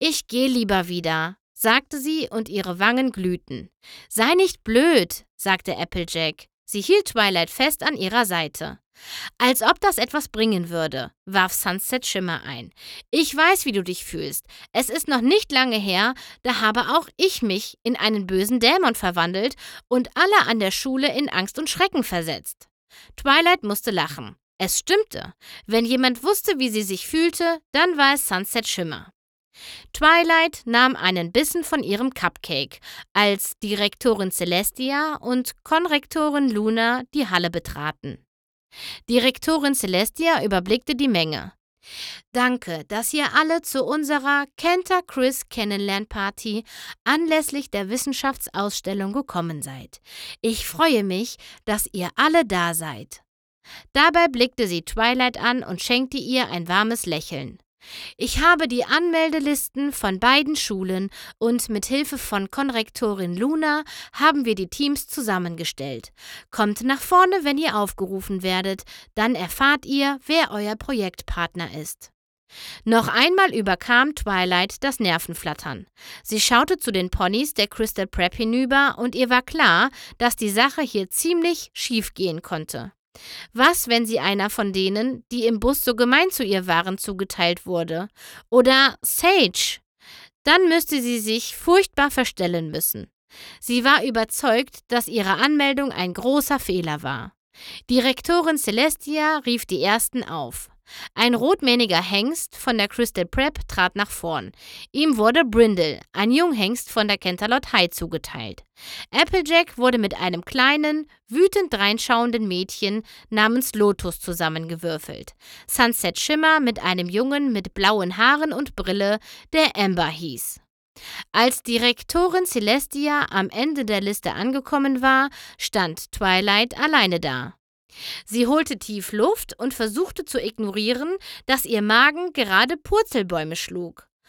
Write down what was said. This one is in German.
»Ich gehe lieber wieder«, sagte sie und ihre Wangen glühten. »Sei nicht blöd«, sagte Applejack. Sie hielt Twilight fest an ihrer Seite. »Als ob das etwas bringen würde«, warf Sunset Shimmer ein. »Ich weiß, wie du dich fühlst. Es ist noch nicht lange her, da habe auch ich mich in einen bösen Dämon verwandelt und alle an der Schule in Angst und Schrecken versetzt.« Twilight musste lachen. Es stimmte. Wenn jemand wusste, wie sie sich fühlte, dann war es Sunset Shimmer. Twilight nahm einen Bissen von ihrem Cupcake, als Direktorin Celestia und Konrektorin Luna die Halle betraten. Direktorin Celestia überblickte die Menge. »Danke, dass ihr alle zu unserer Kenta-Chris-Kennenlernparty anlässlich der Wissenschaftsausstellung gekommen seid. Ich freue mich, dass ihr alle da seid.« Dabei blickte sie Twilight an und schenkte ihr ein warmes Lächeln. »Ich habe die Anmeldelisten von beiden Schulen und mit Hilfe von Konrektorin Luna haben wir die Teams zusammengestellt. Kommt nach vorne, wenn ihr aufgerufen werdet, dann erfahrt ihr, wer euer Projektpartner ist.« Noch einmal überkam Twilight das Nervenflattern. Sie schaute zu den Ponys der Crystal Prep hinüber und ihr war klar, dass die Sache hier ziemlich schief gehen konnte. Was, wenn sie einer von denen, die im Bus so gemein zu ihr waren, zugeteilt wurde? Oder Sage? Dann müsste sie sich furchtbar verstellen müssen. Sie war überzeugt, dass ihre Anmeldung ein großer Fehler war. Direktorin Celestia rief die Ersten auf. Ein rotmähniger Hengst von der Crystal Prep trat nach vorn. Ihm wurde Brindle, ein Junghengst von der Canterlot High, zugeteilt. Applejack wurde mit einem kleinen, wütend dreinschauenden Mädchen namens Lotus zusammengewürfelt. Sunset Shimmer mit einem Jungen mit blauen Haaren und Brille, der Amber hieß. Als Direktorin Celestia am Ende der Liste angekommen war, stand Twilight alleine da. Sie holte tief Luft und versuchte zu ignorieren, dass ihr Magen gerade Purzelbäume schlug.